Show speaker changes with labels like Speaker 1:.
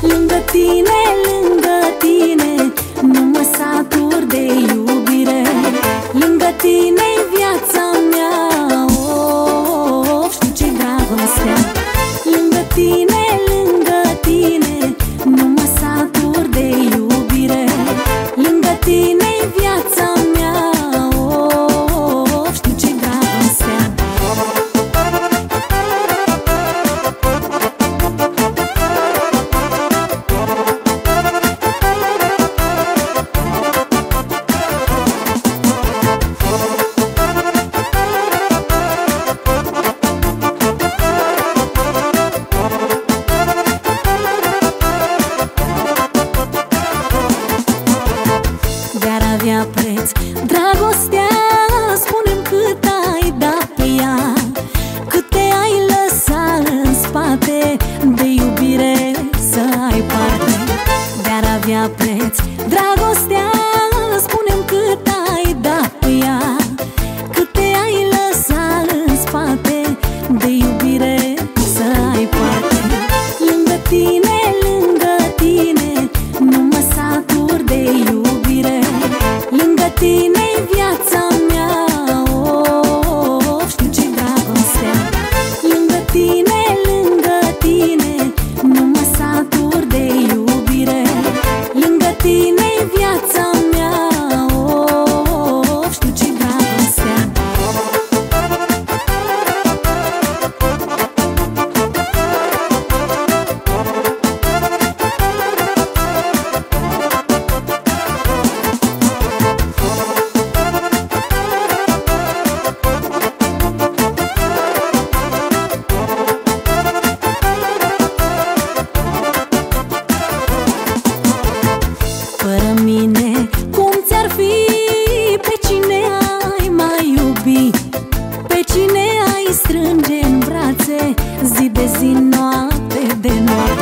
Speaker 1: Lângă tine, lângă tine, nu mă satur de iubire. Lângă tine-i viața mea, oh, știu ce-i dragostea. Lângă tine, lângă tine, nu mă satur de iubire. Lângă tine-i viața mea, oh, știu ce-i dragostea. Avea preț dragostea, spune-mi cât ai dat pe ea, câte ai lăsat în spate, de iubire să ai parte. Dar avea preț dragostea, spune-mi cât ai dat pe ea, câte ai lăsat în spate, de iubire să ai parte. Lângă tine, lângă tine, nu mă satur de iubire. Lângă tine-i viața mea, oh, știu ce-i dragostea. Lângă tine, lângă tine, nu mă satur de iubire. Lângă tine-i viața mea, oh, știu ce-i dragostea. Fără mine, cum ți-ar fi? Pe cine ai mai iubi? Pe cine ai strânge în brațe zi de zi, noapte de noapte?